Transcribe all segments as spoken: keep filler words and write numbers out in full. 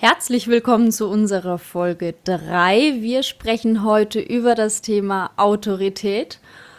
Herzlich willkommen zu unserer Folge drei. Wir sprechen heute über das Thema Autorität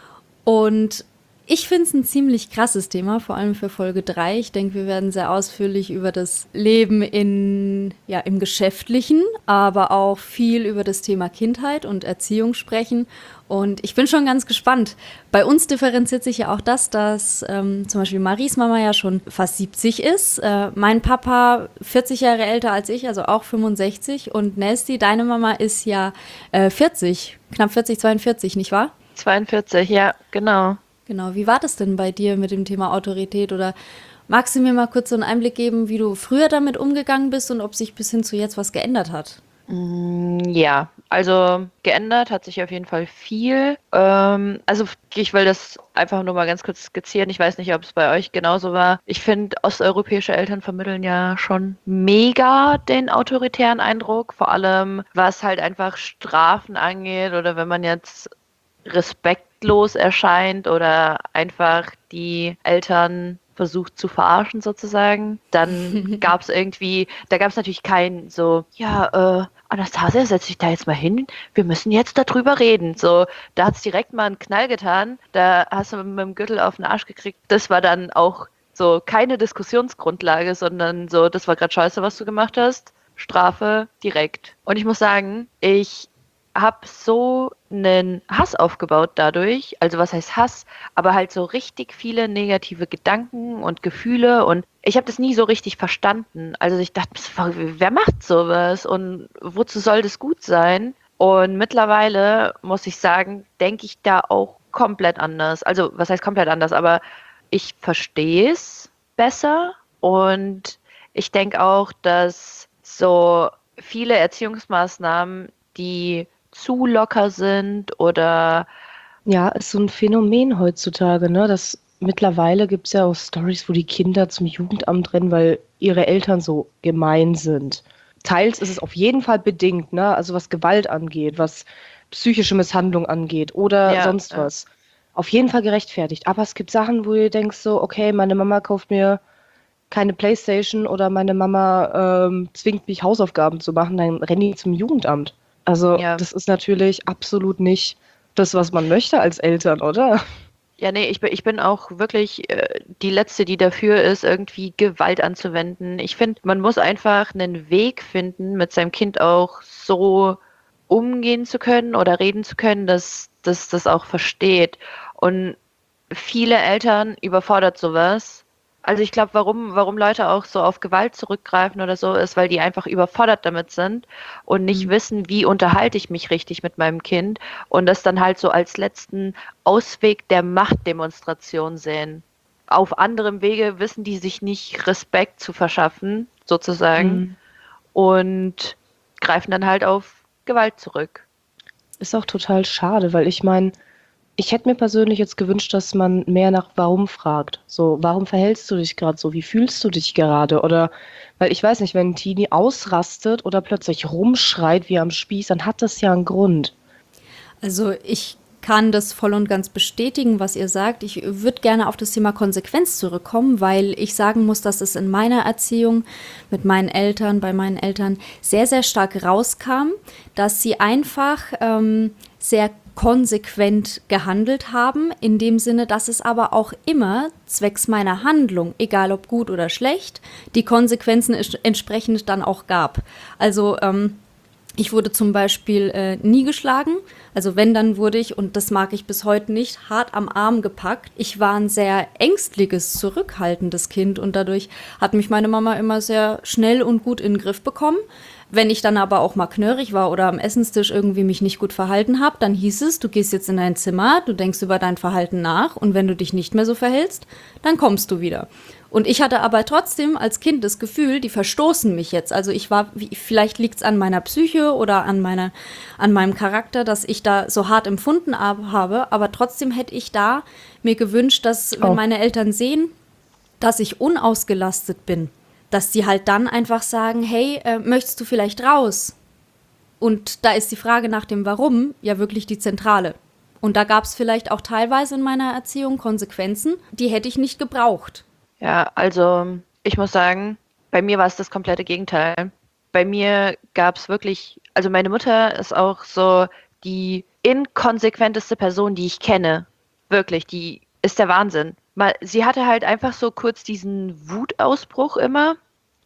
und ich finde es ein ziemlich krasses Thema, vor allem für Folge drei. Ich denke, wir werden sehr ausführlich über das Leben in, ja, im Geschäftlichen, aber auch viel über das Thema Kindheit und Erziehung sprechen. Und ich bin schon ganz gespannt. Bei uns differenziert sich ja auch das, dass ähm, zum Beispiel Maries Mama ja schon fast siebzig ist. Äh, mein Papa vierzig Jahre älter als ich, also auch fünfundsechzig. Und Nasty, deine Mama ist ja äh, vierzig, knapp vierzig, zweiundvierzig, nicht wahr? zweiundvierzig, ja, genau. Genau, wie war das denn bei dir mit dem Thema Autorität? Oder magst du mir mal kurz so einen Einblick geben, wie du früher damit umgegangen bist und ob sich bis hin zu jetzt was geändert hat? Mm, Ja, also geändert hat sich auf jeden Fall viel. Ähm, also ich will das einfach nur mal ganz kurz skizzieren. Ich weiß nicht, ob es bei euch genauso war. Ich finde, osteuropäische Eltern vermitteln ja schon mega den autoritären Eindruck, vor allem was halt einfach Strafen angeht oder wenn man jetzt respektlos erscheint oder einfach die Eltern versucht zu verarschen sozusagen, dann gab es irgendwie, da gab es natürlich kein so, ja, äh, Anastasia, setz dich da jetzt mal hin, wir müssen jetzt darüber reden. So, da hat es direkt mal einen Knall getan, da hast du mit dem Gürtel auf den Arsch gekriegt. Das war dann auch so keine Diskussionsgrundlage, sondern so, das war gerade scheiße, was du gemacht hast. Strafe direkt. Und ich muss sagen, ich habe so einen Hass aufgebaut dadurch. Also was heißt Hass? Aber halt so richtig viele negative Gedanken und Gefühle und ich habe das nie so richtig verstanden. Also ich dachte, wer macht sowas und wozu soll das gut sein? Und mittlerweile muss ich sagen, denke ich da auch komplett anders. Also was heißt komplett anders? Aber ich verstehe es besser und ich denke auch, dass so viele Erziehungsmaßnahmen, die zu locker sind oder Ja, ist so ein Phänomen heutzutage, ne? Das mittlerweile gibt es ja auch Stories, wo die Kinder zum Jugendamt rennen, weil ihre Eltern so gemein sind. Teils ist es auf jeden Fall bedingt, ne? Also was Gewalt angeht, was psychische Misshandlung angeht oder ja, sonst ja, was. Auf jeden Fall gerechtfertigt. Aber es gibt Sachen, wo du denkst so, okay, meine Mama kauft mir keine Playstation oder meine Mama ähm, zwingt mich Hausaufgaben zu machen, dann rennen die zum Jugendamt. Also ja. das ist natürlich absolut nicht das, was man möchte als Eltern, oder? Ja, nee, ich bin, ich bin auch wirklich äh, die Letzte, die dafür ist, irgendwie Gewalt anzuwenden. Ich finde, man muss einfach einen Weg finden, mit seinem Kind auch so umgehen zu können oder reden zu können, dass dass das auch versteht. Und viele Eltern überfordert sowas. Also ich glaube, warum, warum Leute auch so auf Gewalt zurückgreifen oder so, ist, weil die einfach überfordert damit sind und nicht Mhm. wissen, wie unterhalte ich mich richtig mit meinem Kind und das dann halt so als letzten Ausweg der Machtdemonstration sehen. Auf anderem Wege wissen die sich nicht Respekt zu verschaffen, sozusagen, Mhm. und greifen dann halt auf Gewalt zurück. Ist auch total schade, weil ich meine, ich hätte mir persönlich jetzt gewünscht, dass man mehr nach Warum fragt. So, warum verhältst du dich gerade so? Wie fühlst du dich gerade? Oder, weil ich weiß nicht, wenn ein Teenie ausrastet oder plötzlich rumschreit wie am Spieß, dann hat das ja einen Grund. Also ich kann das voll und ganz bestätigen, was ihr sagt. Ich würde gerne auf das Thema Konsequenz zurückkommen, weil ich sagen muss, dass es in meiner Erziehung mit meinen Eltern, bei meinen Eltern sehr, sehr stark rauskam, dass sie einfach ähm, sehr konsequent gehandelt haben, in dem Sinne, dass es aber auch immer zwecks meiner Handlung, egal ob gut oder schlecht, die Konsequenzen entsprechend dann auch gab. Also ähm, ich wurde zum Beispiel äh, nie geschlagen. Also wenn, dann wurde ich, und das mag ich bis heute nicht, hart am Arm gepackt. Ich war ein sehr ängstliches, zurückhaltendes Kind und dadurch hat mich meine Mama immer sehr schnell und gut in den Griff bekommen. Wenn ich dann aber auch mal knörrig war oder am Essenstisch irgendwie mich nicht gut verhalten habe, dann hieß es, du gehst jetzt in dein Zimmer, du denkst über dein Verhalten nach und wenn du dich nicht mehr so verhältst, dann kommst du wieder. Und ich hatte aber trotzdem als Kind das Gefühl, die verstoßen mich jetzt. Also ich war, vielleicht liegt es an meiner Psyche oder an, meiner, an meinem Charakter, dass ich da so hart empfunden habe, aber trotzdem hätte ich da mir gewünscht, dass wenn Oh, meine Eltern sehen, dass ich unausgelastet bin, dass die halt dann einfach sagen, hey, äh, möchtest du vielleicht raus? Und da ist die Frage nach dem Warum ja wirklich die zentrale. Und da gab es vielleicht auch teilweise in meiner Erziehung Konsequenzen, die hätte ich nicht gebraucht. Ja, also ich muss sagen, bei mir war es das komplette Gegenteil. bei mir gab es wirklich, also meine Mutter ist auch so die inkonsequenteste Person, die ich kenne. Wirklich, die ist der Wahnsinn. Mal, sie hatte halt einfach so kurz diesen Wutausbruch immer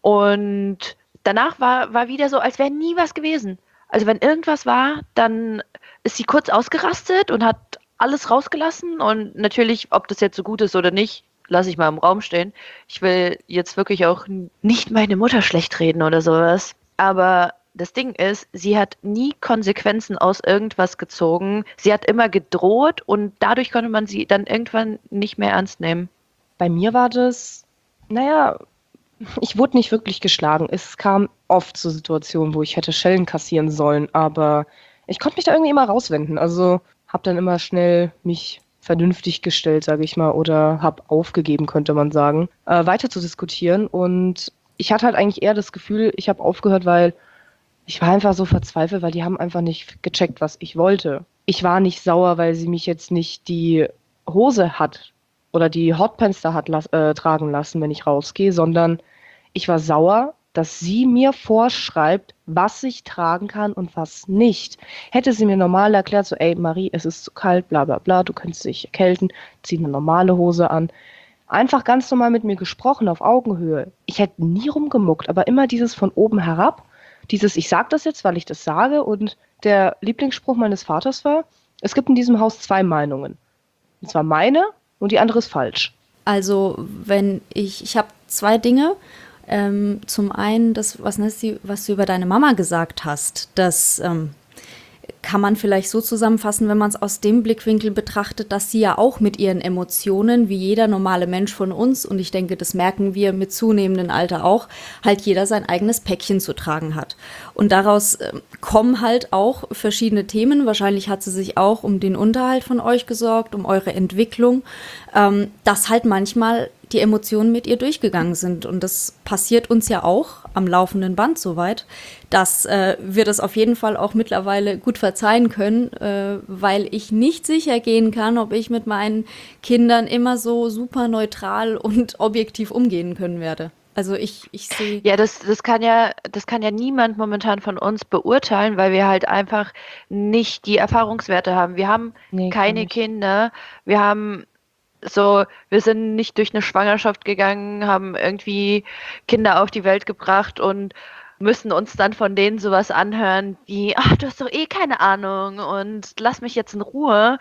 und danach war, war wieder so, als wäre nie was gewesen. Also wenn irgendwas war, dann ist sie kurz ausgerastet und hat alles rausgelassen und natürlich, ob das jetzt so gut ist oder nicht, lasse ich mal im Raum stehen. Ich will jetzt wirklich auch nicht meine Mutter schlecht reden oder sowas. Aber das Ding ist, sie hat nie Konsequenzen aus irgendwas gezogen. Sie hat immer gedroht und dadurch konnte man sie dann irgendwann nicht mehr ernst nehmen. Bei mir war das, naja, ich wurde nicht wirklich geschlagen. Es kam oft zu Situationen, wo ich hätte Schellen kassieren sollen, aber ich konnte mich da irgendwie immer rauswenden. Also habe dann immer schnell mich vernünftig gestellt, sage ich mal, oder habe aufgegeben, könnte man sagen, äh, weiter zu diskutieren. Und ich hatte halt eigentlich eher das Gefühl, ich habe aufgehört, weil ich war einfach so verzweifelt, weil die haben einfach nicht gecheckt, was ich wollte. Ich war nicht sauer, weil sie mich jetzt nicht die Hose hat oder die Hotpants da hat las- äh, tragen lassen, wenn ich rausgehe, sondern ich war sauer, dass sie mir vorschreibt, was ich tragen kann und was nicht. Hätte sie mir normal erklärt, so, ey Marie, es ist zu kalt, bla bla bla, du könntest dich erkälten, zieh eine normale Hose an. Einfach ganz normal mit mir gesprochen, auf Augenhöhe. Ich hätte nie rumgemuckt, aber immer dieses von oben herab, dieses, ich sag das jetzt, weil ich das sage, und der Lieblingsspruch meines Vaters war, es gibt in diesem Haus zwei Meinungen. Und zwar meine und die andere ist falsch. Also wenn ich, ich habe zwei Dinge. Ähm, zum einen, das, was, Nessie, was du über deine Mama gesagt hast, das ähm, kann man vielleicht so zusammenfassen, wenn man es aus dem Blickwinkel betrachtet, dass sie ja auch mit ihren Emotionen, wie jeder normale Mensch von uns, und ich denke, das merken wir mit zunehmendem Alter auch, halt jeder sein eigenes Päckchen zu tragen hat. Und daraus äh, kommen halt auch verschiedene Themen. Wahrscheinlich hat sie sich auch um den Unterhalt von euch gesorgt, um eure Entwicklung, ähm, dass halt manchmal die Emotionen mit ihr durchgegangen sind. Und das passiert uns ja auch am laufenden Band soweit, dass äh, wir das auf jeden Fall auch mittlerweile gut verzeihen können, äh, weil ich nicht sicher gehen kann, ob ich mit meinen Kindern immer so super neutral und objektiv umgehen können werde. Also ich, ich sehe... Ja, das, das kann ja, das kann ja niemand momentan von uns beurteilen, weil wir halt einfach nicht die Erfahrungswerte haben. Wir haben Nee, keine Kinder, wir haben so, wir sind nicht durch eine Schwangerschaft gegangen, haben irgendwie Kinder auf die Welt gebracht und müssen uns dann von denen sowas anhören wie, ach, du hast doch eh keine Ahnung und lass mich jetzt in Ruhe.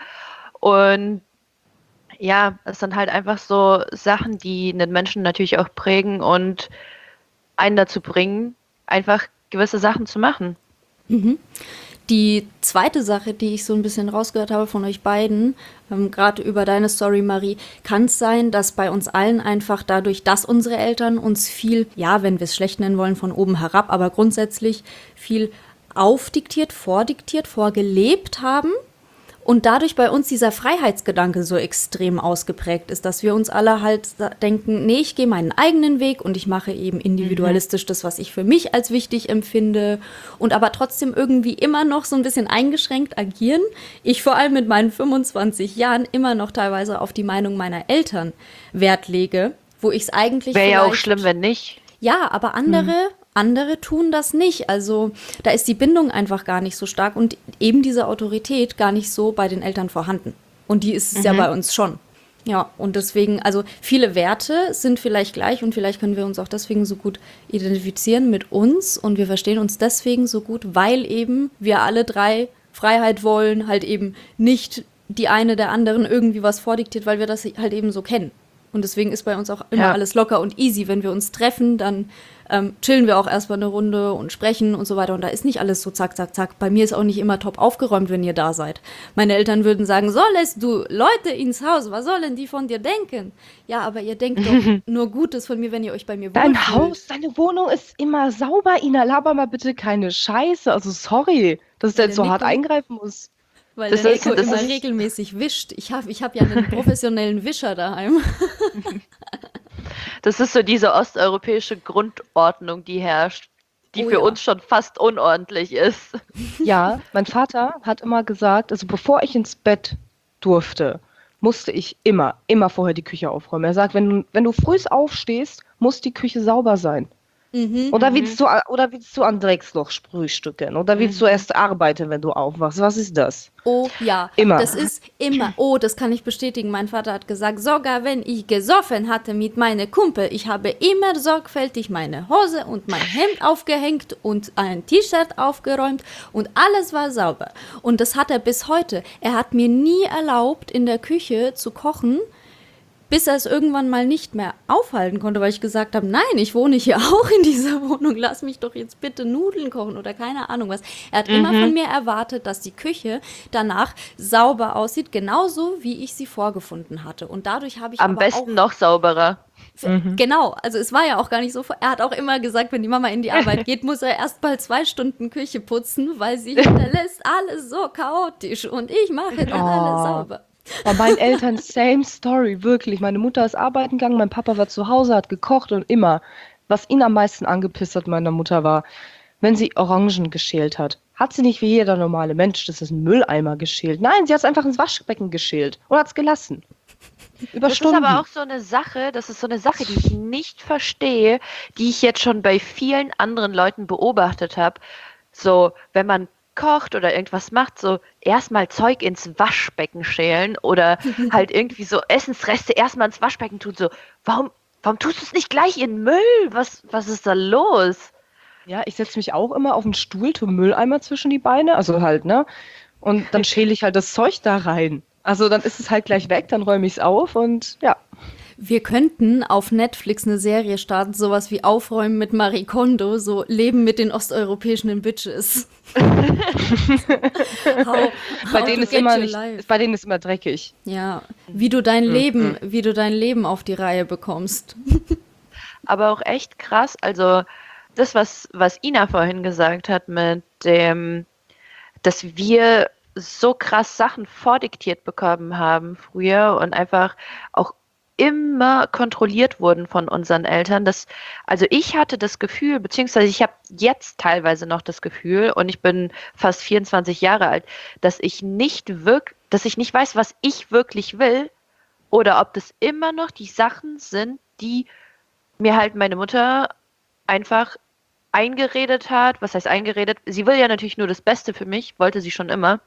Und ja, es sind halt einfach so Sachen, die einen Menschen natürlich auch prägen und einen dazu bringen, einfach gewisse Sachen zu machen. Mhm. Die zweite Sache, die ich so ein bisschen rausgehört habe von euch beiden, ähm, gerade über deine Story, Marie, kann es sein, dass bei uns allen einfach dadurch, dass unsere Eltern uns viel, ja, wenn wir es schlecht nennen wollen, von oben herab, aber grundsätzlich viel aufdiktiert, vordiktiert, vorgelebt haben und dadurch bei uns dieser Freiheitsgedanke so extrem ausgeprägt ist, dass wir uns alle halt denken, nee, ich gehe meinen eigenen Weg und ich mache eben individualistisch das, was ich für mich als wichtig empfinde und aber trotzdem irgendwie immer noch so ein bisschen eingeschränkt agieren. Ich vor allem mit meinen fünfundzwanzig Jahren immer noch teilweise auf die Meinung meiner Eltern Wert lege, wo ich es eigentlich Wäre ja auch vielleicht- schlimm, wenn nicht. Ja, aber andere, andere tun das nicht. Also da ist die Bindung einfach gar nicht so stark und eben diese Autorität gar nicht so bei den Eltern vorhanden. Und die ist es ja bei uns schon. Ja, und deswegen, also viele Werte sind vielleicht gleich und vielleicht können wir uns auch deswegen so gut identifizieren mit uns und wir verstehen uns deswegen so gut, weil eben wir alle drei Freiheit wollen, halt eben nicht die eine der anderen irgendwie was vordiktiert, weil wir das halt eben so kennen. Und deswegen ist bei uns auch immer Ja. alles locker und easy. Wenn wir uns treffen, dann ähm, chillen wir auch erstmal eine Runde und sprechen und so weiter. Und da ist nicht alles so zack, zack, zack. Bei mir ist auch nicht immer top aufgeräumt, wenn ihr da seid. Meine Eltern würden sagen, so lässt du Leute ins Haus, was sollen die von dir denken? Ja, aber ihr denkt doch nur Gutes von mir, wenn ihr euch bei mir Dein wohlfühlt. Haus, deine Wohnung ist immer sauber, Ina. Laber mal bitte keine Scheiße. Also sorry, dass ich da Weil jetzt so der hart Nico- eingreifen muss. Weil Das der ist- Nico das immer ist- regelmäßig wischt. Ich habe ich hab ja einen professionellen Wischer daheim. Das ist so diese osteuropäische Grundordnung, die herrscht, die Oh für ja. uns schon fast unordentlich ist. Ja, mein Vater hat immer gesagt, also bevor ich ins Bett durfte, musste ich immer, immer vorher die Küche aufräumen. Er sagt, wenn du, wenn du früh aufstehst, muss die Küche sauber sein. Mhm. Oder Mhm. willst du, oder willst du an Drecksloch frühstücken? Oder willst du Mhm. erst arbeiten, wenn du aufwachst? Was ist das? Oh ja, Immer. das ist immer, oh, das kann ich bestätigen. Mein Vater hat gesagt, sogar wenn ich gesoffen hatte mit meinen Kumpel, ich habe immer sorgfältig meine Hose und mein Hemd aufgehängt und ein T-Shirt aufgeräumt und alles war sauber. Und das hat er bis heute. Er hat mir nie erlaubt, in der Küche zu kochen, bis er es irgendwann mal nicht mehr aufhalten konnte, weil ich gesagt habe, nein, ich wohne hier auch in dieser Wohnung, lass mich doch jetzt bitte Nudeln kochen oder keine Ahnung was. Er hat immer von Mhm. mir erwartet, dass die Küche danach sauber aussieht, genauso wie ich sie vorgefunden hatte. Und dadurch habe ich Am aber auch, besten noch sauberer. Mhm. genau, also es war ja auch gar nicht so, er hat auch immer gesagt, wenn die Mama in die Arbeit geht, muss er erst mal zwei Stunden Küche putzen, weil sie hinterlässt alles so chaotisch und ich mache dann alles Oh. sauber. Bei meinen Eltern same story, wirklich. Meine Mutter ist arbeiten gegangen, mein Papa war zu Hause, hat gekocht und immer. Was ihn am meisten angepisst hat, meiner Mutter, war, wenn sie Orangen geschält hat. Hat sie nicht wie jeder normale Mensch, das ist ein Mülleimer geschält. Nein, sie hat es einfach ins Waschbecken geschält und hat es gelassen. Über Das ist aber Stunden. auch so eine Sache, das ist so eine Sache, die ich nicht verstehe, die ich jetzt schon bei vielen anderen Leuten beobachtet habe. So, wenn man kocht oder irgendwas macht, so erstmal Zeug ins Waschbecken schälen oder halt irgendwie so Essensreste erstmal ins Waschbecken tun. So, warum, warum tust du es nicht gleich in den Müll? Was, was ist da los? Ja, ich setze mich auch immer auf den Stuhl, tue Mülleimer zwischen die Beine, also halt, ne? Und dann schäle ich halt das Zeug da rein. Also dann ist es halt gleich weg, dann räume ich es auf und ja. Wir könnten auf Netflix eine Serie starten, sowas wie Aufräumen mit Marie Kondo, so Leben mit den osteuropäischen Bitches. how, Bei how denen to ist get immer your nicht, life. bei denen ist immer dreckig. Ja, wie du dein Leben, wie du dein Leben auf die Reihe bekommst. Aber auch echt krass. Also das, was, was Ina vorhin gesagt hat mit dem, dass wir so krass Sachen vordiktiert bekommen haben früher und einfach auch immer kontrolliert wurden von unseren Eltern. Dass, also ich hatte das Gefühl, beziehungsweise ich habe jetzt teilweise noch das Gefühl, und ich bin fast vierundzwanzig Jahre alt, dass ich nicht wirk, dass ich nicht weiß, was ich wirklich will, oder ob das immer noch die Sachen sind, die mir halt meine Mutter einfach eingeredet hat. Was heißt eingeredet? Sie will ja natürlich nur das Beste für mich, wollte sie schon immer.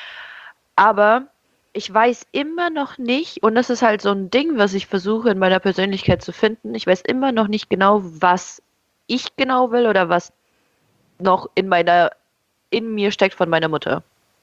Aber ich weiß immer noch nicht, und das ist halt so ein Ding, was ich versuche in meiner Persönlichkeit zu finden. Ich weiß immer noch nicht genau, was ich genau will oder was noch in meiner, in mir steckt von meiner Mutter.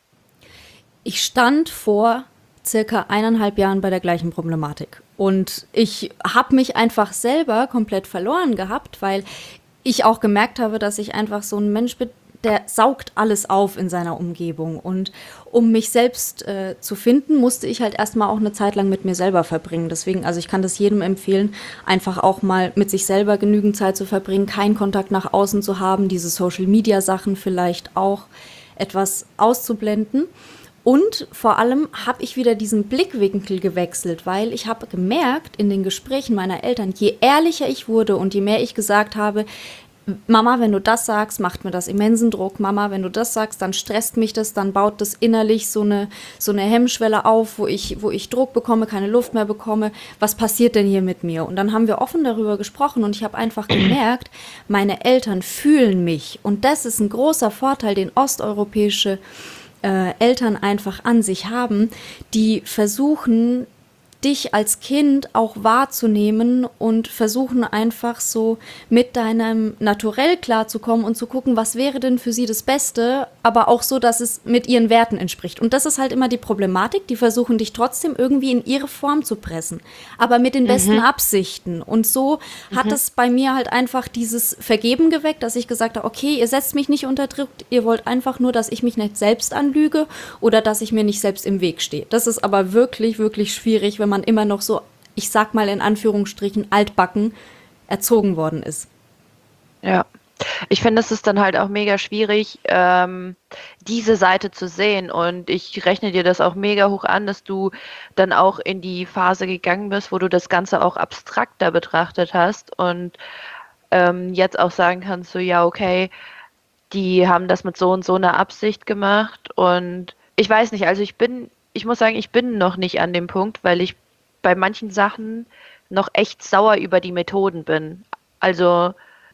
Ich stand vor circa eineinhalb Jahren bei der gleichen Problematik. Und ich habe mich einfach selber komplett verloren gehabt, weil ich auch gemerkt habe, dass ich einfach so ein Mensch bin, der saugt alles auf in seiner Umgebung. Und um mich selbst äh, zu finden, musste ich halt erstmal auch eine Zeit lang mit mir selber verbringen. Deswegen, also ich kann das jedem empfehlen, einfach auch mal mit sich selber genügend Zeit zu verbringen, keinen Kontakt nach außen zu haben, diese Social-Media-Sachen vielleicht auch etwas auszublenden. Und vor allem habe ich wieder diesen Blickwinkel gewechselt, weil ich habe gemerkt in den Gesprächen meiner Eltern, je ehrlicher ich wurde und je mehr ich gesagt habe, Mama, wenn du das sagst, macht mir das immensen Druck. Mama, wenn du das sagst, dann stresst mich das, dann baut das innerlich so eine, so eine Hemmschwelle auf, wo ich, wo ich Druck bekomme, keine Luft mehr bekomme. Was passiert denn hier mit mir? Und dann haben wir offen darüber gesprochen und ich habe einfach gemerkt, meine Eltern fühlen mich. Und das ist ein großer Vorteil, den osteuropäische äh, Eltern einfach an sich haben, die versuchen, dich als Kind auch wahrzunehmen und versuchen einfach so mit deinem Naturell klarzukommen und zu gucken, was wäre denn für sie das Beste, aber auch so, dass es mit ihren Werten entspricht. Und das ist halt immer die Problematik, die versuchen dich trotzdem irgendwie in ihre Form zu pressen, aber mit den besten Absichten. Und so hat es bei mir halt einfach dieses Vergeben geweckt, dass ich gesagt habe, okay, ihr setzt mich nicht unter Druck, ihr wollt einfach nur, dass ich mich nicht selbst anlüge oder dass ich mir nicht selbst im Weg stehe. Das ist aber wirklich, wirklich schwierig, wenn man immer noch so, ich sag mal in Anführungsstrichen, altbacken erzogen worden ist. Ja, ich finde, es ist dann halt auch mega schwierig, ähm, diese Seite zu sehen. Und ich rechne dir das auch mega hoch an, dass du dann auch in die Phase gegangen bist, wo du das Ganze auch abstrakter betrachtet hast und ähm, jetzt auch sagen kannst, so ja, okay, die haben das mit so und so einer Absicht gemacht. Und ich weiß nicht, also ich bin, ich muss sagen, ich bin noch nicht an dem Punkt, weil ich bei manchen Sachen noch echt sauer über die Methoden bin. Also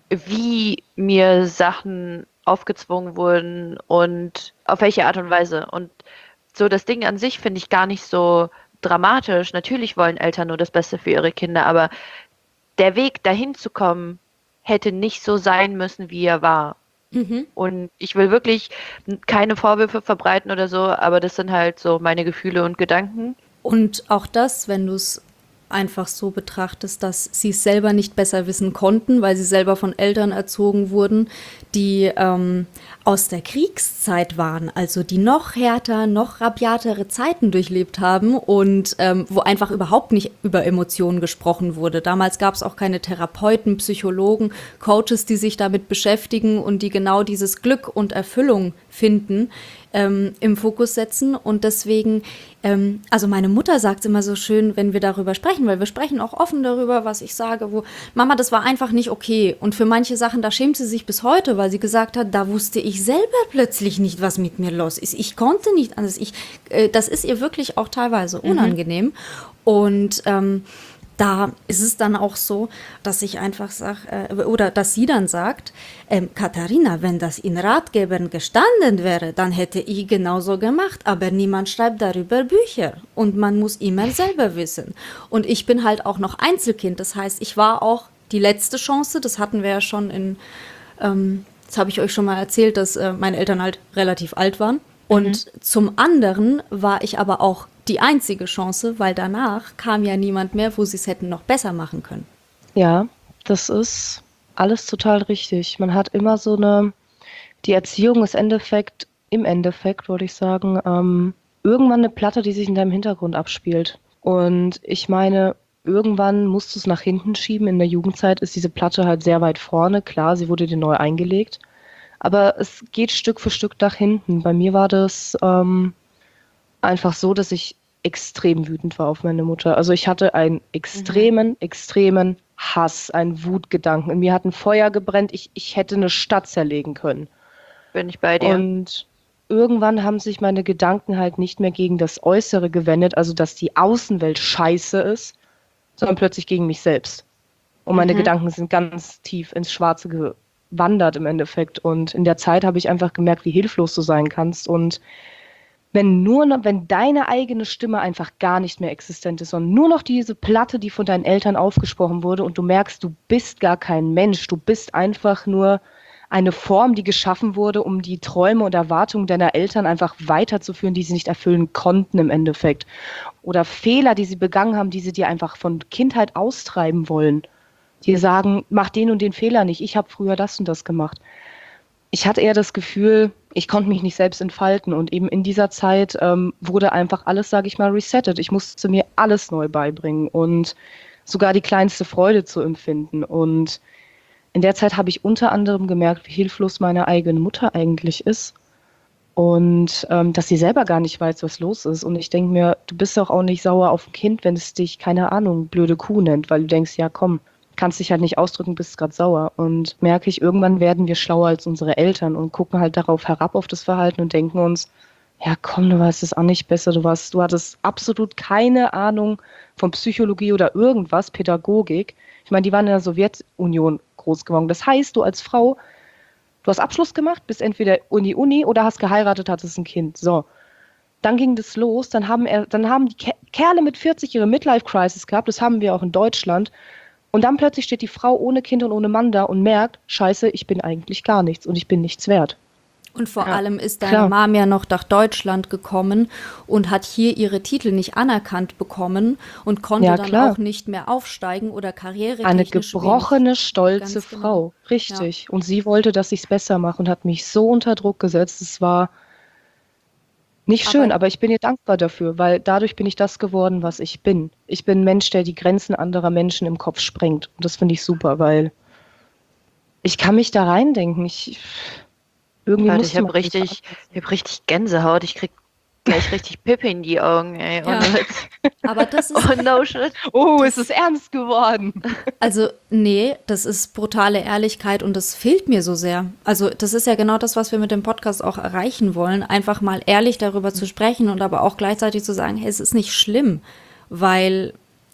wie mir Sachen aufgezwungen wurden und auf welche Art und Weise. Und so das Ding an sich finde ich gar nicht so dramatisch. Natürlich wollen Eltern nur das Beste für ihre Kinder, aber der Weg dahin zu kommen, hätte nicht so sein müssen, wie er war. Mhm. Und ich will wirklich keine Vorwürfe verbreiten oder so, aber das sind halt so meine Gefühle und Gedanken. Und auch das, wenn du es einfach so betrachtest, dass sie es selber nicht besser wissen konnten, weil sie selber von Eltern erzogen wurden, die ähm, aus der Kriegszeit waren, also die noch härter, noch rabiatere Zeiten durchlebt haben und ähm, wo einfach überhaupt nicht über Emotionen gesprochen wurde. Damals gab es auch keine Therapeuten, Psychologen, Coaches, die sich damit beschäftigen und die genau dieses Glück und Erfüllung finden, ähm, im Fokus setzen. Und deswegen, ähm, also meine Mutter sagt immer so schön, wenn wir darüber sprechen, weil wir sprechen auch offen darüber, was ich sage, wo, Mama, das war einfach nicht okay. Und für manche Sachen, da schämt sie sich bis heute, weil sie gesagt hat, da wusste ich selber plötzlich nicht, was mit mir los ist. Ich konnte nicht anders. Ich, äh, das ist ihr wirklich auch teilweise unangenehm. Mhm. Und ähm, da ist es dann auch so, dass ich einfach sage, äh, oder dass sie dann sagt, ähm, Katharina, wenn das in Ratgebern gestanden wäre, dann hätte ich genauso gemacht, aber niemand schreibt darüber Bücher und man muss immer selber wissen. Und ich bin halt auch noch Einzelkind, das heißt, ich war auch die letzte Chance, das hatten wir ja schon in, ähm, das habe ich euch schon mal erzählt, dass äh, meine Eltern halt relativ alt waren. Und mhm. zum anderen war ich aber auch die einzige Chance, weil danach kam ja niemand mehr, wo sie es hätten noch besser machen können. Ja, das ist alles total richtig. Man hat immer so eine, die Erziehung ist Endeffekt, im Endeffekt würde ich sagen, ähm, irgendwann eine Platte, die sich in deinem Hintergrund abspielt. Und ich meine, irgendwann musst du es nach hinten schieben. In der Jugendzeit ist diese Platte halt sehr weit vorne. Klar, sie wurde dir neu eingelegt. Aber es geht Stück für Stück nach hinten. Bei mir war das ähm, einfach so, dass ich extrem wütend war auf meine Mutter. Also ich hatte einen extremen, mhm. extremen Hass, einen Wutgedanken. In mir hat ein Feuer gebrennt. Ich, ich hätte eine Stadt zerlegen können. Bin ich bei dir. Und irgendwann haben sich meine Gedanken halt nicht mehr gegen das Äußere gewendet, also dass die Außenwelt scheiße ist, sondern plötzlich gegen mich selbst. Und meine mhm. Gedanken sind ganz tief ins Schwarze gewandert im Endeffekt. Und in der Zeit habe ich einfach gemerkt, wie hilflos du sein kannst. Und wenn nur noch, wenn deine eigene Stimme einfach gar nicht mehr existent ist, sondern nur noch diese Platte, die von deinen Eltern aufgesprochen wurde und du merkst, du bist gar kein Mensch, du bist einfach nur eine Form, die geschaffen wurde, um die Träume und Erwartungen deiner Eltern einfach weiterzuführen, die sie nicht erfüllen konnten im Endeffekt. Oder Fehler, die sie begangen haben, die sie dir einfach von Kindheit austreiben wollen. Die sagen, mach den und den Fehler nicht, ich habe früher das und das gemacht. Ich hatte eher das Gefühl, ich konnte mich nicht selbst entfalten und eben in dieser Zeit ähm, wurde einfach alles, sage ich mal, resettet. Ich musste mir alles neu beibringen und sogar die kleinste Freude zu empfinden. Und in der Zeit habe ich unter anderem gemerkt, wie hilflos meine eigene Mutter eigentlich ist und ähm, dass sie selber gar nicht weiß, was los ist. Und ich denke mir, du bist doch auch nicht sauer auf ein Kind, wenn es dich, keine Ahnung, blöde Kuh nennt, weil du denkst, ja komm, kannst dich halt nicht ausdrücken, bist gerade sauer. Und merke ich, irgendwann werden wir schlauer als unsere Eltern und gucken halt darauf herab, auf das Verhalten und denken uns, ja komm, du weißt es auch nicht besser, du warst, du hattest absolut keine Ahnung von Psychologie oder irgendwas, Pädagogik. Ich meine, die waren in der Sowjetunion groß geworden. Das heißt, du als Frau, du hast Abschluss gemacht, bist entweder Uni, Uni oder hast geheiratet, hattest ein Kind. So. Dann ging das los, dann haben, er, dann haben die Kerle mit vierzig ihre Midlife-Crisis gehabt, das haben wir auch in Deutschland. Und dann plötzlich steht die Frau ohne Kind und ohne Mann da und merkt, scheiße, ich bin eigentlich gar nichts und ich bin nichts wert. Und vor ja, allem ist deine klar. Mom ja noch nach Deutschland gekommen und hat hier ihre Titel nicht anerkannt bekommen und konnte ja, dann klar. auch nicht mehr aufsteigen oder karrieretechnisch. Eine gebrochene, stolze Ganz genau. Frau, richtig. Ja. Und sie wollte, dass ich es besser mache und hat mich so unter Druck gesetzt. Es war nicht schön, aber, aber ich bin ihr dankbar dafür, weil dadurch bin ich das geworden, was ich bin. Ich bin ein Mensch, der die Grenzen anderer Menschen im Kopf sprengt. Und das finde ich super, weil ich kann mich da reindenken. Ich irgendwie Warte, musste ich habe man richtig, ich hab richtig Gänsehaut. Ich krieg gleich richtig Pipi in die Augen, ey. Ja. Aber das ist, Oh no shit. Oh, es ist ernst geworden. also nee, das ist brutale Ehrlichkeit und das fehlt mir so sehr. Also das ist ja genau das, was wir mit dem Podcast auch erreichen wollen, einfach mal ehrlich darüber zu sprechen und aber auch gleichzeitig zu sagen, hey, es ist nicht schlimm, weil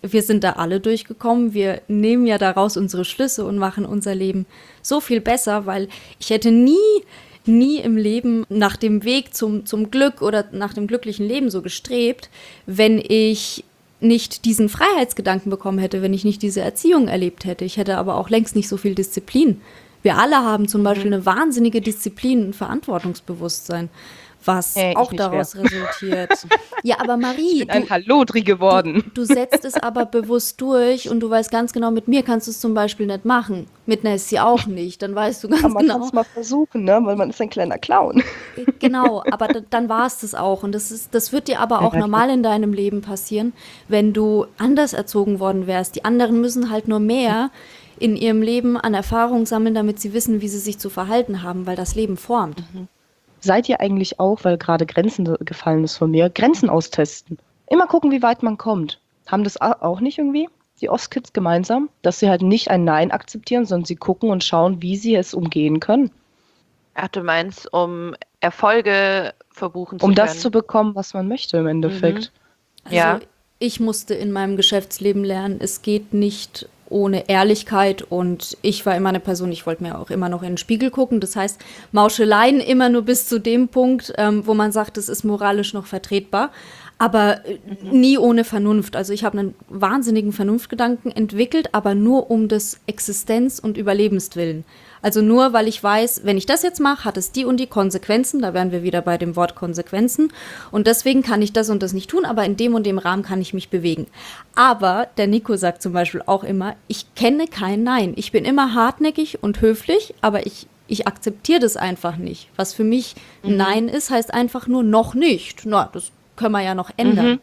wir sind da alle durchgekommen. Wir nehmen ja daraus unsere Schlüsse und machen unser Leben so viel besser, weil ich hätte nie, nie im Leben nach dem Weg zum, zum Glück oder nach dem glücklichen Leben so gestrebt, wenn ich nicht diesen Freiheitsgedanken bekommen hätte, wenn ich nicht diese Erziehung erlebt hätte. Ich hätte aber auch längst nicht so viel Disziplin. Wir alle haben zum Beispiel eine wahnsinnige Disziplin und Verantwortungsbewusstsein, was Hey, ich auch nicht daraus mehr. resultiert. Ja, aber Marie, Ich bin ein du, Hallodri geworden. du setzt es aber bewusst durch und du weißt ganz genau, mit mir kannst du es zum Beispiel nicht machen. Mit Nessie auch nicht. Dann weißt du ganz Aber man kann genau. es mal versuchen, ne? Weil man ist ein kleiner Clown. Genau, aber da, dann war es das auch. Und das ist, das wird dir aber auch Ja, normal in deinem Leben passieren, wenn du anders erzogen worden wärst. Die anderen müssen halt nur mehr in ihrem Leben an Erfahrung sammeln, damit sie wissen, wie sie sich zu verhalten haben, weil das Leben formt. Seid ihr eigentlich auch, weil gerade Grenzen gefallen ist von mir, Grenzen austesten? Immer gucken, wie weit man kommt. Haben das a- auch nicht irgendwie die Ostkids gemeinsam? Dass sie halt nicht ein Nein akzeptieren, sondern sie gucken und schauen, wie sie es umgehen können. Ach, du meinst, um Erfolge verbuchen zu Um können? das zu bekommen, was man möchte im Endeffekt. Also Ja. ich musste in meinem Geschäftsleben lernen, es geht nicht ohne Ehrlichkeit und ich war immer eine Person, ich wollte mir auch immer noch in den Spiegel gucken. Das heißt, Mauscheleien immer nur bis zu dem Punkt, ähm, wo man sagt, es ist moralisch noch vertretbar, aber äh, nie ohne Vernunft. Also ich habe einen wahnsinnigen Vernunftgedanken entwickelt, aber nur um des Existenz- und Überlebenswillen. Also nur, weil ich weiß, wenn ich das jetzt mache, hat es die und die Konsequenzen. Da wären wir wieder bei dem Wort Konsequenzen. Und deswegen kann ich das und das nicht tun, aber in dem und dem Rahmen kann ich mich bewegen. Aber der Nico sagt zum Beispiel auch immer, ich kenne kein Nein. Ich bin immer hartnäckig und höflich, aber ich, ich akzeptiere das einfach nicht. Was für mich Mhm. Nein ist, heißt einfach nur noch nicht. Na, das können wir ja noch ändern.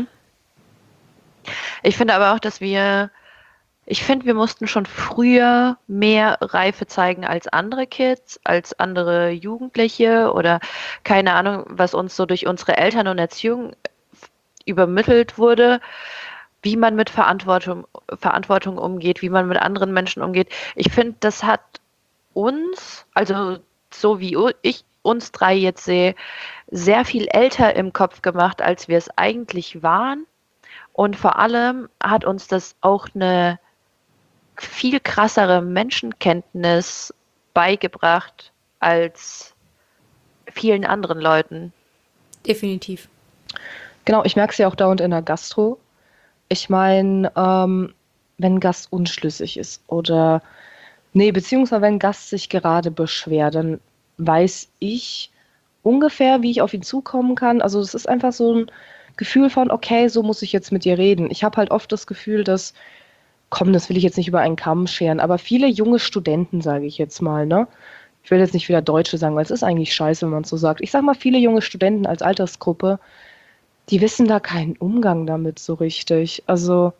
Ich finde aber auch, dass wir, ich finde, wir mussten schon früher mehr Reife zeigen als andere Kids, als andere Jugendliche oder keine Ahnung, was uns so durch unsere Eltern und Erziehung übermittelt wurde, wie man mit Verantwortung, Verantwortung umgeht, wie man mit anderen Menschen umgeht. Ich finde, das hat uns, also so wie u- ich uns drei jetzt sehe, sehr viel älter im Kopf gemacht, als wir es eigentlich waren. Und vor allem hat uns das auch eine viel krassere Menschenkenntnis beigebracht als vielen anderen Leuten. Definitiv. Genau, ich merke es ja auch dauernd in der Gastro. Ich meine, ähm, wenn ein Gast unschlüssig ist oder, nee, beziehungsweise wenn ein Gast sich gerade beschwert, dann weiß ich ungefähr, wie ich auf ihn zukommen kann. Also es ist einfach so ein Gefühl von, okay, so muss ich jetzt mit dir reden. Ich habe halt oft das Gefühl, dass, komm, das will ich jetzt nicht über einen Kamm scheren, aber viele junge Studenten, sage ich jetzt mal, ne? Ich will jetzt nicht wieder Deutsche sagen, weil es ist eigentlich scheiße, wenn man es so sagt. Ich sag mal, viele junge Studenten als Altersgruppe, die wissen da keinen Umgang damit so richtig. Also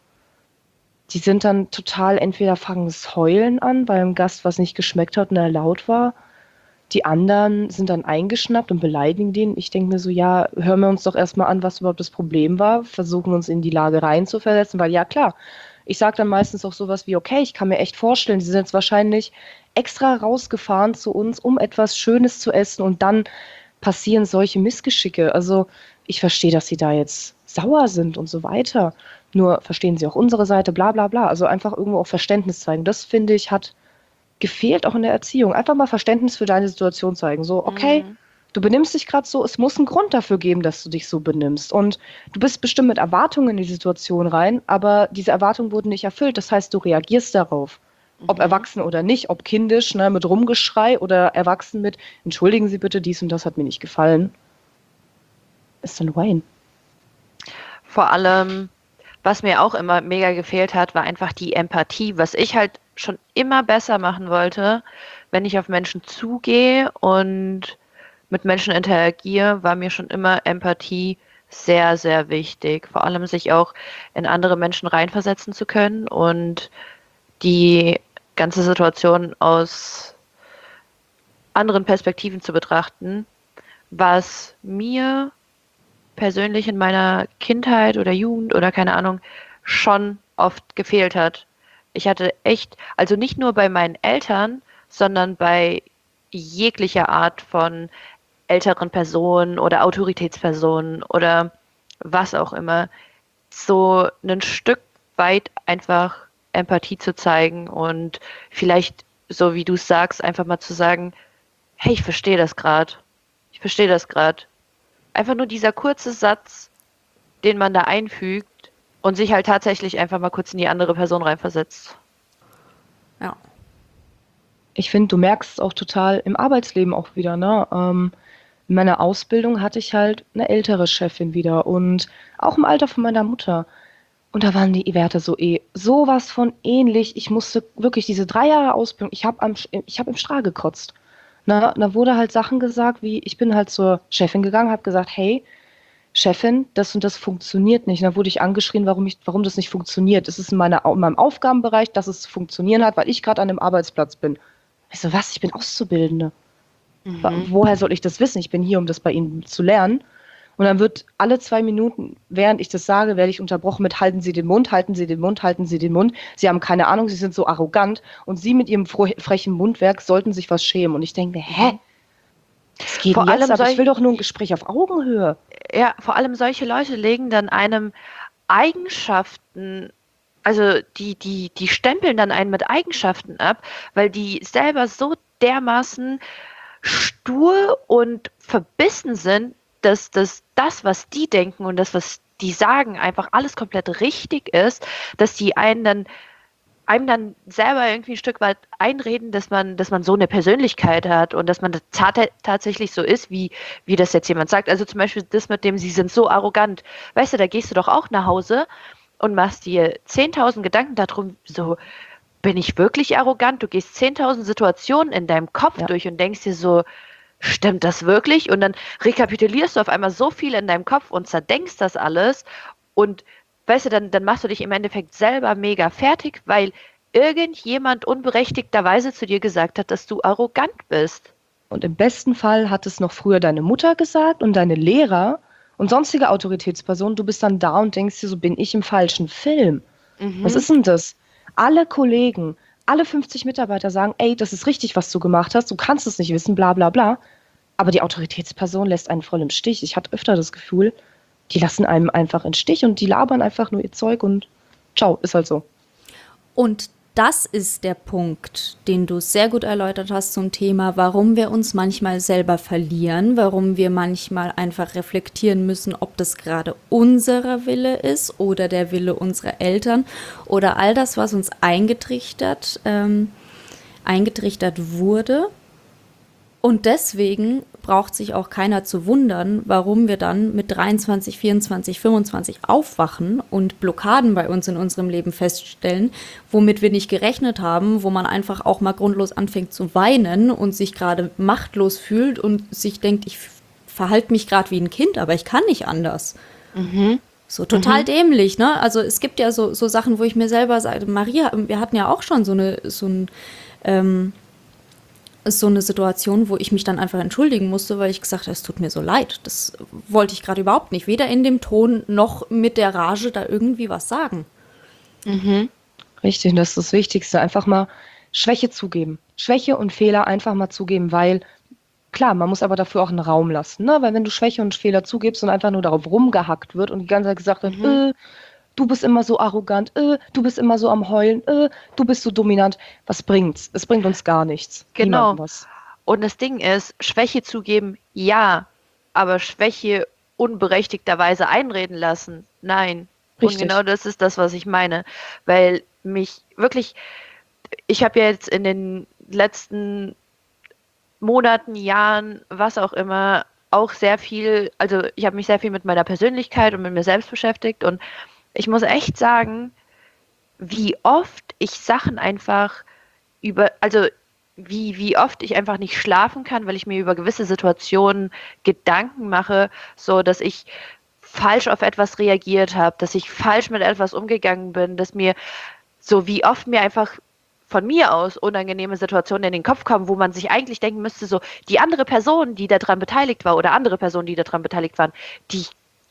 die sind dann total, entweder fangen das Heulen an, weil einem Gast was nicht geschmeckt hat und er laut war. Die anderen sind dann eingeschnappt und beleidigen den. Ich denke mir so, ja, hören wir uns doch erstmal an, was überhaupt das Problem war, versuchen uns in die Lage reinzuversetzen, weil ja klar, ich sage dann meistens auch sowas wie, okay, ich kann mir echt vorstellen, sie sind jetzt wahrscheinlich extra rausgefahren zu uns, um etwas Schönes zu essen und dann passieren solche Missgeschicke. Also ich verstehe, dass sie da jetzt sauer sind und so weiter. Nur verstehen sie auch unsere Seite, bla bla bla. Also einfach irgendwo auch Verständnis zeigen. Das finde ich hat gefehlt auch in der Erziehung. Einfach mal Verständnis für deine Situation zeigen. So, okay, du benimmst dich gerade so, es muss einen Grund dafür geben, dass du dich so benimmst. Und du bist bestimmt mit Erwartungen in die Situation rein, aber diese Erwartungen wurden nicht erfüllt. Das heißt, du reagierst darauf. Ob erwachsen oder nicht, ob kindisch, ne, mit Rumgeschrei oder erwachsen mit, entschuldigen Sie bitte, dies und das hat mir nicht gefallen. Ist dann Wayne. Vor allem, was mir auch immer mega gefehlt hat, war einfach die Empathie, was ich halt schon immer besser machen wollte, wenn ich auf Menschen zugehe und mit Menschen interagiere, war mir schon immer Empathie sehr, sehr wichtig. Vor allem sich auch in andere Menschen reinversetzen zu können und die ganze Situation aus anderen Perspektiven zu betrachten, was mir persönlich in meiner Kindheit oder Jugend oder keine Ahnung schon oft gefehlt hat. Ich hatte echt, also nicht nur bei meinen Eltern, sondern bei jeglicher Art von älteren Personen oder Autoritätspersonen oder was auch immer, so ein Stück weit einfach Empathie zu zeigen und vielleicht, so wie du es sagst, einfach mal zu sagen, hey, ich verstehe das gerade. Ich verstehe das gerade. Einfach nur dieser kurze Satz, den man da einfügt und sich halt tatsächlich einfach mal kurz in die andere Person reinversetzt. Ja. Ich finde, du merkst es auch total im Arbeitsleben auch wieder, ne? Ähm, in meiner Ausbildung hatte ich halt eine ältere Chefin wieder und auch im Alter von meiner Mutter. Und da waren die Werte so eh sowas von ähnlich. Ich musste wirklich diese drei Jahre Ausbildung, ich habe am, ich habe im Strahl gekotzt. Na, da wurde halt Sachen gesagt, wie ich bin halt zur Chefin gegangen, habe gesagt, hey, Chefin, das und das funktioniert nicht. Und dann wurde ich angeschrien, warum, ich, warum das nicht funktioniert. Es ist in, meiner, in meinem Aufgabenbereich, dass es zu funktionieren hat, weil ich gerade an dem Arbeitsplatz bin. Ich so, was? Ich bin Auszubildende. Wa- Mhm. Woher soll ich das wissen? Ich bin hier, um das bei Ihnen zu lernen. Und dann wird alle zwei Minuten, während ich das sage, werde ich unterbrochen mit halten Sie den Mund, halten Sie den Mund, halten Sie den Mund. Sie haben keine Ahnung, Sie sind so arrogant und Sie mit Ihrem fro- frechen Mundwerk sollten sich was schämen. Und ich denke mir, hä? Was geht denn Vor jetzt? allem Aber ich solch, will doch nur ein Gespräch auf Augenhöhe. ja, vor allem solche Leute legen dann einem Eigenschaften, also die, die, die stempeln dann einen mit Eigenschaften ab, weil die selber so dermaßen stur und verbissen sind, dass, dass das, was die denken und das, was die sagen, einfach alles komplett richtig ist, dass die einen dann einem dann selber irgendwie ein Stück weit einreden, dass man, dass man so eine Persönlichkeit hat und dass man das tat- tatsächlich so ist, wie, wie das jetzt jemand sagt. Also zum Beispiel das mit dem, sie sind so arrogant. Weißt du, da gehst du doch auch nach Hause und machst dir zehntausend Gedanken darum, so, bin ich wirklich arrogant? Du gehst zehntausend Situationen in deinem Kopf Ja. durch und denkst dir so, stimmt das wirklich? Und dann rekapitulierst du auf einmal so viel in deinem Kopf und zerdenkst das alles und weißt du, dann, dann machst du dich im Endeffekt selber mega fertig, weil irgendjemand unberechtigterweise zu dir gesagt hat, dass du arrogant bist. Und im besten Fall hat es noch früher deine Mutter gesagt und deine Lehrer und sonstige Autoritätspersonen. Du bist dann da und denkst dir, so bin ich im falschen Film. Was Mhm. ist denn das? Alle Kollegen, alle fünfzig Mitarbeiter sagen, ey, das ist richtig, was du gemacht hast, du kannst es nicht wissen, bla bla bla. Aber die Autoritätsperson lässt einen voll im Stich. Ich hatte öfter das Gefühl, die lassen einem einfach im Stich und die labern einfach nur ihr Zeug und ciao, ist halt so. Und das ist der Punkt, den du sehr gut erläutert hast zum Thema, warum wir uns manchmal selber verlieren, warum wir manchmal einfach reflektieren müssen, ob das gerade unser Wille ist oder der Wille unserer Eltern oder all das, was uns eingetrichtert, ähm, eingetrichtert wurde. Und deswegen braucht sich auch keiner zu wundern, warum wir dann mit dreiundzwanzig, vierundzwanzig, fünfundzwanzig aufwachen und Blockaden bei uns in unserem Leben feststellen, womit wir nicht gerechnet haben, wo man einfach auch mal grundlos anfängt zu weinen und sich gerade machtlos fühlt und sich denkt, ich verhalte mich gerade wie ein Kind, aber ich kann nicht anders. Mhm. So total Mhm. dämlich, ne? Also es gibt ja so, so Sachen, wo ich mir selber sage, Maria, wir hatten ja auch schon so eine, so ein, ähm, ist so eine Situation, wo ich mich dann einfach entschuldigen musste, weil ich gesagt habe, es tut mir so leid. Das wollte ich gerade überhaupt nicht. Weder in dem Ton noch mit der Rage da irgendwie was sagen. Mhm. Richtig, und das ist das Wichtigste. Einfach mal Schwäche zugeben. Schwäche und Fehler einfach mal zugeben, weil klar, man muss aber dafür auch einen Raum lassen, ne? Weil wenn du Schwäche und Fehler zugibst und einfach nur darauf rumgehackt wird und die ganze Zeit gesagt wird, Mhm. äh, du bist immer so arrogant, äh, du bist immer so am Heulen, äh, du bist so dominant, was bringt's? Es bringt uns gar nichts. Genau. Niemandem was. Und das Ding ist, Schwäche zugeben, ja, aber Schwäche unberechtigterweise einreden lassen, nein. Und genau Richtig. das ist das, was ich meine. Weil mich wirklich, ich habe ja jetzt in den letzten Monaten, Jahren, was auch immer, auch sehr viel, also ich habe mich sehr viel mit meiner Persönlichkeit und mit mir selbst beschäftigt und ich muss echt sagen, wie oft ich Sachen einfach über, also wie, wie oft ich einfach nicht schlafen kann, weil ich mir über gewisse Situationen Gedanken mache, so dass ich falsch auf etwas reagiert habe, dass ich falsch mit etwas umgegangen bin, dass mir so wie oft mir einfach von mir aus unangenehme Situationen in den Kopf kommen, wo man sich eigentlich denken müsste, so die andere Person, die daran beteiligt war oder andere Personen, die daran beteiligt waren, die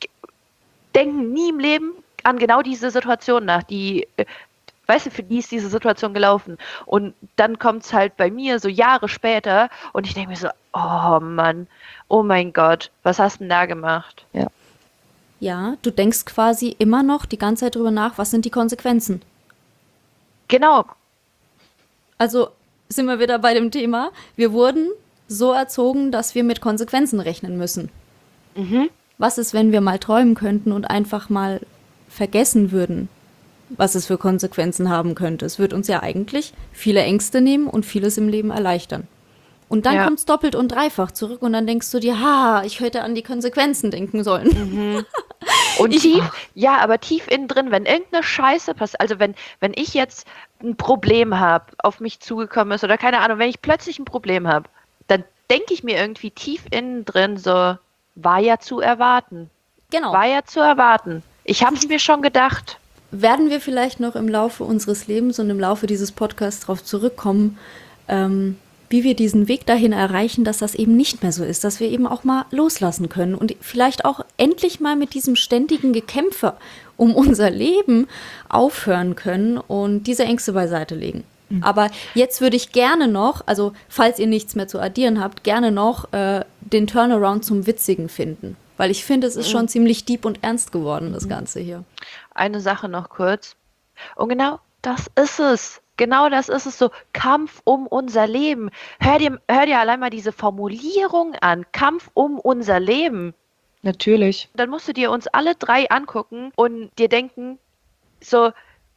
denken nie im Leben an genau diese Situation nach, die äh, weißt du, für die ist diese Situation gelaufen. Und dann kommt es halt bei mir so Jahre später und ich denke mir so, oh Mann, oh mein Gott, was hast du denn da gemacht? Ja. Ja, du denkst quasi immer noch die ganze Zeit drüber nach, was sind die Konsequenzen? Genau. Also sind wir wieder bei dem Thema, wir wurden so erzogen, dass wir mit Konsequenzen rechnen müssen. Mhm. Was ist, wenn wir mal träumen könnten und einfach mal vergessen würden, was es für Konsequenzen haben könnte? Es wird uns ja eigentlich viele Ängste nehmen und vieles im Leben erleichtern. Und dann Ja. kommt es doppelt und dreifach zurück und dann denkst du dir, ha, ich hätte an die Konsequenzen denken sollen. Und Ich- tief, ja, aber tief innen drin, wenn irgendeine Scheiße passiert, also wenn, wenn ich jetzt ein Problem habe, auf mich zugekommen ist oder keine Ahnung, wenn ich plötzlich ein Problem habe, dann denke ich mir irgendwie tief innen drin so, war ja zu erwarten, Genau. war ja zu erwarten. Ich habe es mir schon gedacht. Werden wir vielleicht noch im Laufe unseres Lebens und im Laufe dieses Podcasts darauf zurückkommen, ähm, wie wir diesen Weg dahin erreichen, dass das eben nicht mehr so ist, dass wir eben auch mal loslassen können und vielleicht auch endlich mal mit diesem ständigen Gekämpfe um unser Leben aufhören können und diese Ängste beiseite legen. Aber jetzt würde ich gerne noch, also falls ihr nichts mehr zu addieren habt, gerne noch äh, den Turnaround zum Witzigen finden. Weil ich finde, es ist schon ziemlich deep und ernst geworden, das Ganze hier. Eine Sache noch kurz. Und genau das ist es. Genau das ist es so. Kampf um unser Leben. Hör dir, hör dir allein mal diese Formulierung an. Kampf um unser Leben. Natürlich. Dann musst du dir uns alle drei angucken und dir denken, so,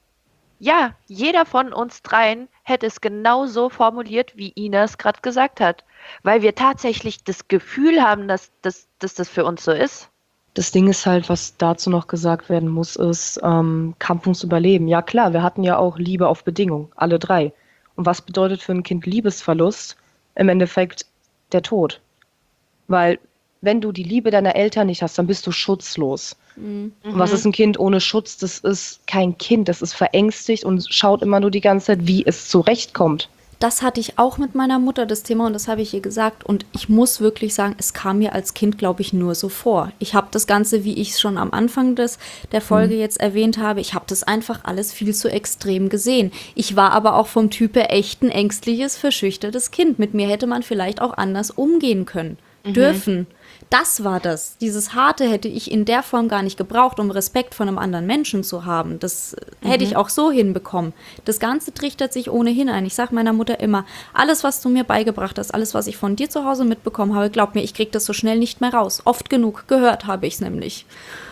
ja, jeder von uns dreien hätte es genau so formuliert, wie Ina es gerade gesagt hat. Weil wir tatsächlich das Gefühl haben, dass, dass, dass das für uns so ist. Das Ding ist halt, was dazu noch gesagt werden muss, ist ähm, Kampf ums Überleben. Ja klar, wir hatten ja auch Liebe auf Bedingung, alle drei. Und was bedeutet für ein Kind Liebesverlust? Im Endeffekt der Tod. Weil wenn du die Liebe deiner Eltern nicht hast, dann bist du schutzlos. Und was ist ein Kind ohne Schutz? Das ist kein Kind, das ist verängstigt und schaut immer nur die ganze Zeit, wie es zurechtkommt. Das hatte ich auch mit meiner Mutter, das Thema, und das habe ich ihr gesagt. Und ich muss wirklich sagen, es kam mir als Kind, glaube ich, nur so vor. Ich habe das Ganze, wie ich es schon am Anfang des, der Folge jetzt erwähnt habe, ich habe das einfach alles viel zu extrem gesehen. Ich war aber auch vom Type echt ein ängstliches, verschüchtertes Kind. Mit mir hätte man vielleicht auch anders umgehen können, dürfen. Das war das. Dieses Harte hätte ich in der Form gar nicht gebraucht, um Respekt von einem anderen Menschen zu haben. Das äh, hätte ich auch so hinbekommen. Das Ganze trichtert sich ohnehin ein. Ich sage meiner Mutter immer, alles, was du mir beigebracht hast, alles, was ich von dir zu Hause mitbekommen habe, glaub mir, ich kriege das so schnell nicht mehr raus. Oft genug gehört habe ich es nämlich.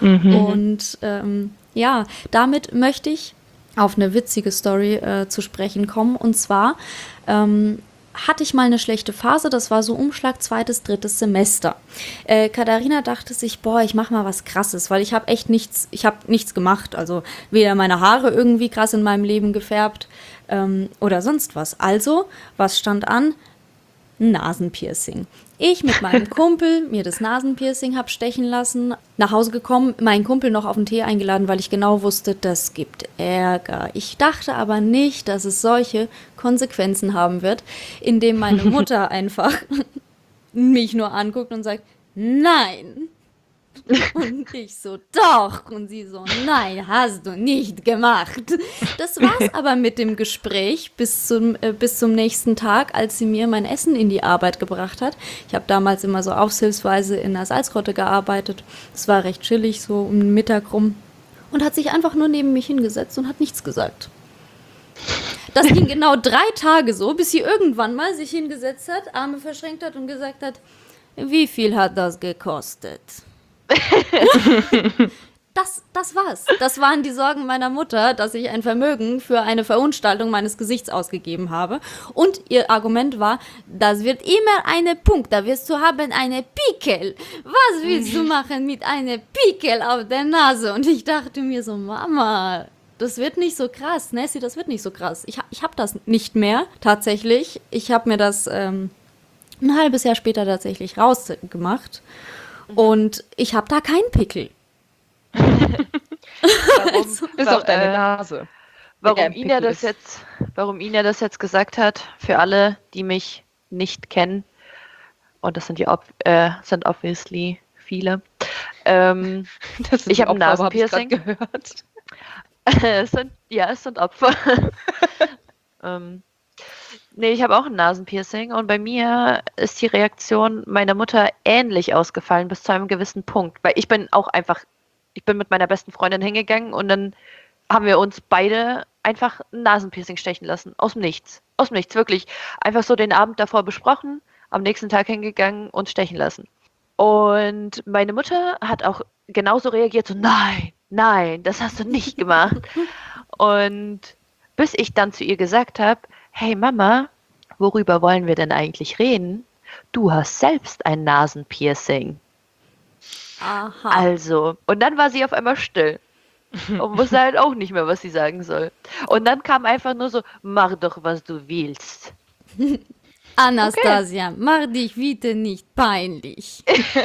Und ähm, ja, damit möchte ich auf eine witzige Story äh, zu sprechen kommen. Und zwar ähm, hatte ich mal eine schlechte Phase, das war so Umschlag zweites, drittes Semester. Äh, Katharina dachte sich, boah, ich mache mal was Krasses, weil ich habe echt nichts, ich habe nichts gemacht, also weder meine Haare irgendwie krass in meinem Leben gefärbt ähm, oder sonst was. Also, was stand an? Ein Nasenpiercing. Ich mit meinem Kumpel mir das Nasenpiercing hab stechen lassen, nach Hause gekommen, meinen Kumpel noch auf den Tee eingeladen, weil ich genau wusste, das gibt Ärger. Ich dachte aber nicht, dass es solche Konsequenzen haben wird, indem meine Mutter einfach mich nur anguckt und sagt, nein. Und ich so, doch. Und sie so, nein, hast du nicht gemacht. Das war's aber mit dem Gespräch bis zum, äh, bis zum nächsten Tag, als sie mir mein Essen in die Arbeit gebracht hat. Ich habe damals immer so aushilfsweise in der Salzgrotte gearbeitet. Es war recht chillig, so um den Mittag rum. Und hat sich einfach nur neben mich hingesetzt und hat nichts gesagt. Das ging genau drei Tage so, bis sie irgendwann mal sich hingesetzt hat, Arme verschränkt hat und gesagt hat, wie viel hat das gekostet? Das, das war's. Das waren die Sorgen meiner Mutter, dass ich ein Vermögen für eine Verunstaltung meines Gesichts ausgegeben habe. Und ihr Argument war, das wird immer eine Punkt, da wirst du haben eine Pickel. Was willst du machen mit einer Pickel auf der Nase? Und ich dachte mir so, Mama, das wird nicht so krass. Nessie, das wird nicht so krass. Ich, ich habe das nicht mehr, tatsächlich. Ich habe mir das ähm, ein halbes Jahr später tatsächlich rausgemacht. Und ich habe da keinen Pickel. Warum, Bis auf deine Nase. Warum Der Ina Pickel das ist. jetzt, warum Ina das jetzt gesagt hat, für alle, die mich nicht kennen, und das sind die ob, äh, sind obviously viele. Ähm, Das ist Ich hab ein Opfer, aber hab ich grad Nasenpiercing. gehört. es sind, ja, es sind Opfer. ähm, nee, ich habe auch ein Nasenpiercing und bei mir ist die Reaktion meiner Mutter ähnlich ausgefallen bis zu einem gewissen Punkt, weil ich bin auch einfach ich bin mit meiner besten Freundin hingegangen und dann haben wir uns beide einfach ein Nasenpiercing stechen lassen. Aus dem Nichts. Aus dem Nichts, wirklich. Einfach so den Abend davor besprochen, am nächsten Tag hingegangen und stechen lassen. Und meine Mutter hat auch genauso reagiert, so nein, nein, das hast du nicht gemacht. Und bis ich dann zu ihr gesagt habe, hey Mama, worüber wollen wir denn eigentlich reden? Du hast selbst ein Nasenpiercing. Aha. Also, und dann war sie auf einmal still und wusste halt auch nicht mehr, was sie sagen soll. Und dann kam einfach nur so, mach doch, was du willst. Anastasia, mach dich bitte nicht peinlich.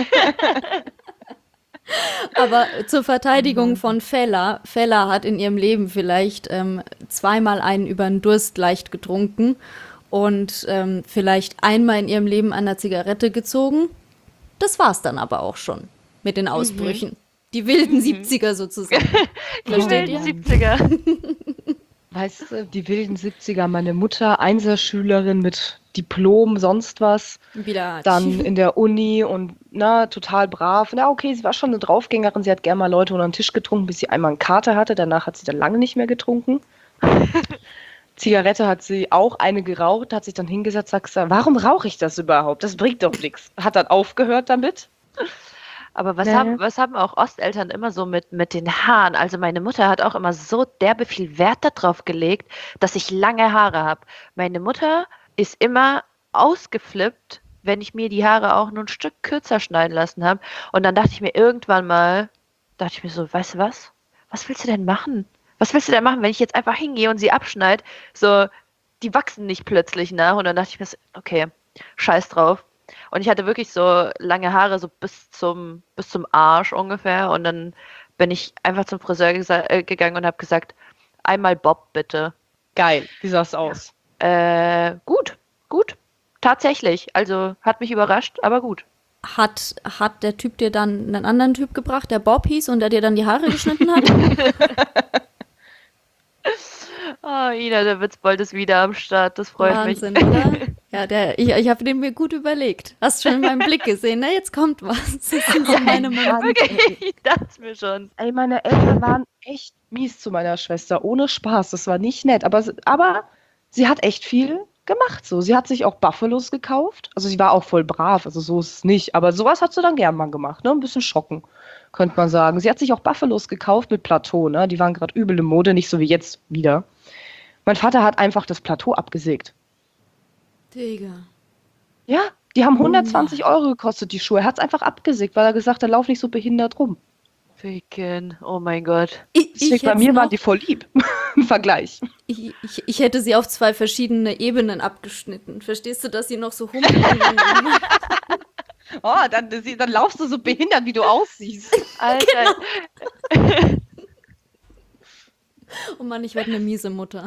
Aber zur Verteidigung von Fella, Fella hat in ihrem Leben vielleicht ähm, zweimal einen über den Durst leicht getrunken und ähm, vielleicht einmal in ihrem Leben an der Zigarette gezogen. Das war's dann aber auch schon mit den Ausbrüchen. Mhm. Die wilden mhm. siebziger sozusagen. Die wilden siebziger. Weißt du, die wilden siebziger, meine Mutter, Einserschülerin mit Diplom, sonst was. Wieder. Dann in der Uni und na, total brav. Na, okay, sie war schon eine Draufgängerin, sie hat gerne mal Leute unter den Tisch getrunken, bis sie einmal einen Kater hatte. Danach hat sie dann lange nicht mehr getrunken. Zigarette hat sie auch eine geraucht, hat sich dann hingesetzt, sagt, warum rauche ich das überhaupt? Das bringt doch nichts. Hat dann aufgehört damit. Aber was, naja. haben, was haben auch Osteltern immer so mit, mit den Haaren? Also meine Mutter hat auch immer so derbe viel Wert darauf gelegt, dass ich lange Haare habe. Meine Mutter ist immer ausgeflippt, wenn ich mir die Haare auch nur ein Stück kürzer schneiden lassen habe. Und dann dachte ich mir irgendwann mal, dachte ich mir so, weißt du was? Was willst du denn machen? Was willst du denn machen, wenn ich jetzt einfach hingehe und sie abschneide? So, die wachsen nicht plötzlich nach. Und dann dachte ich mir so, okay, scheiß drauf. Und ich hatte wirklich so lange Haare, so bis zum, bis zum Arsch ungefähr. Und dann bin ich einfach zum Friseur gesa- äh, gegangen und habe gesagt, einmal Bob bitte. Geil, wie sah es aus? Äh, gut, gut. Tatsächlich. Also hat mich überrascht, aber gut. Hat, hat der Typ dir dann einen anderen Typ gebracht, der Bob hieß und der dir dann die Haare geschnitten hat? Oh, Ina, der Witzbold ist wieder am Start. Das freut Wahnsinn, mich. oder? Ja, der, ich, ich habe den mir gut überlegt. Hast schon in meinem Blick gesehen, ne? Jetzt kommt was. Das sind so meine Momente. Wirklich, ich dachte es mir schon. Ey, meine Eltern waren echt mies zu meiner Schwester, ohne Spaß. Das war nicht nett, aber, aber sie hat echt viel gemacht. So. Sie hat sich auch Buffalos gekauft. Also sie war auch voll brav, also so ist es nicht. Aber sowas hat sie dann gern mal gemacht, ne? Ein bisschen schocken, könnte man sagen. Sie hat sich auch Buffalos gekauft mit Plateau, ne? Die waren gerade übel in Mode, nicht so wie jetzt wieder. Mein Vater hat einfach das Plateau abgesägt. Digga. Ja, die haben hundertzwanzig Euro gekostet, die Schuhe. Er hat es einfach abgesägt, weil er gesagt hat, lauf nicht so behindert rum. Ficken, oh mein Gott. Ich, Deswegen, ich bei mir noch, waren die voll lieb im Vergleich. Ich, ich, ich hätte sie auf zwei verschiedene Ebenen abgeschnitten. Verstehst du, dass sie noch so humpeln? Oh, dann, dann laufst du so behindert, wie du aussiehst. Alter. Oh Mann, ich werde eine miese Mutter.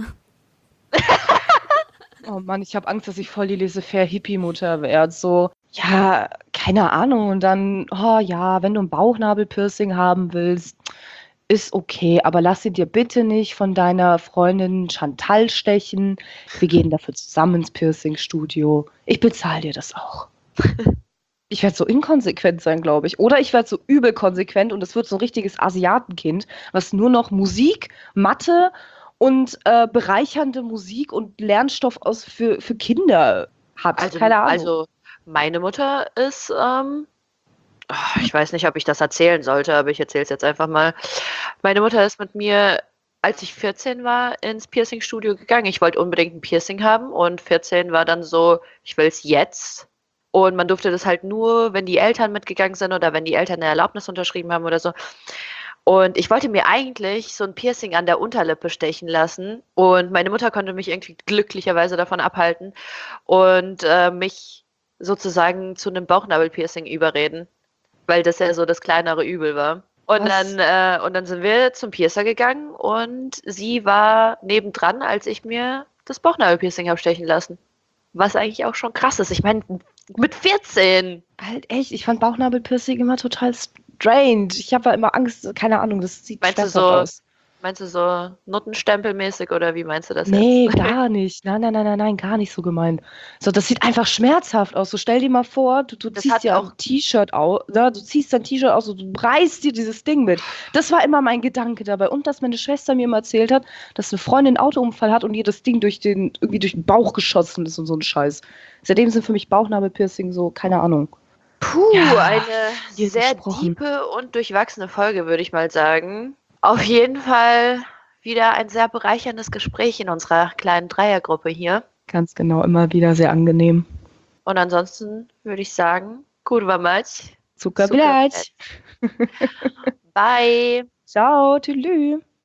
Oh Mann, ich habe Angst, dass ich voll die Laissez-faire-Hippie-Mutter werde. So, ja, keine Ahnung. Und dann, oh ja, wenn du ein Bauchnabel-Piercing haben willst, ist okay, aber lass sie dir bitte nicht von deiner Freundin Chantal stechen. Wir gehen dafür zusammen ins Piercing-Studio. Ich bezahle dir das auch. Ich werde so inkonsequent sein, glaube ich. Oder ich werde so übel konsequent und es wird so ein richtiges Asiatenkind, was nur noch Musik, Mathe und äh, bereichernde Musik und Lernstoff aus für, für Kinder hat. Also, Keine Ahnung. also meine Mutter ist, ähm, ich weiß nicht, ob ich das erzählen sollte, aber ich erzähle es jetzt einfach mal. Meine Mutter ist mit mir, als ich vierzehn war, ins Piercing-Studio gegangen. Ich wollte unbedingt ein Piercing haben und vierzehn war dann so, ich will es jetzt. Und man durfte das halt nur, wenn die Eltern mitgegangen sind oder wenn die Eltern eine Erlaubnis unterschrieben haben oder so. Und ich wollte mir eigentlich so ein Piercing an der Unterlippe stechen lassen. Und meine Mutter konnte mich irgendwie glücklicherweise davon abhalten und äh, mich sozusagen zu einem Bauchnabelpiercing überreden, weil das ja so das kleinere Übel war. Und dann, äh, und dann sind wir zum Piercer gegangen und sie war nebendran, als ich mir das Bauchnabelpiercing habe stechen lassen. Was eigentlich auch schon krass ist. Ich meine, mit vierzehn. Halt echt, ich fand Bauchnabelpiercing immer total strange. Ich habe immer Angst, keine Ahnung, das sieht Meinst du schmerzhaft so, aus. Meinst du so Nuttenstempelmäßig oder wie meinst du das Nee, jetzt? gar nicht. Nein, nein, nein, nein, nein, gar nicht so gemeint. So, das sieht einfach schmerzhaft aus. So, stell dir mal vor, du, du Das ziehst hat dir auch, ein T-Shirt aus, ne? Du ziehst dein T-Shirt aus und du reißt dir dieses Ding mit. Das war immer mein Gedanke dabei. Und dass meine Schwester mir immer erzählt hat, dass eine Freundin einen Autounfall hat und ihr das Ding durch den, irgendwie durch den Bauch geschossen ist und so ein Scheiß. Seitdem sind für mich Bauchnabelpiercing so, keine Ahnung. puh, Ja, eine viel sehr gesprochen. diepe und durchwachsene Folge, würde ich mal sagen. Auf jeden Fall wieder ein sehr bereicherndes Gespräch in unserer kleinen Dreiergruppe hier. Ganz genau, immer wieder sehr angenehm. Und ansonsten würde ich sagen, kurwa mać, Zucker super. Bye. Bye. Ciao, tschüss.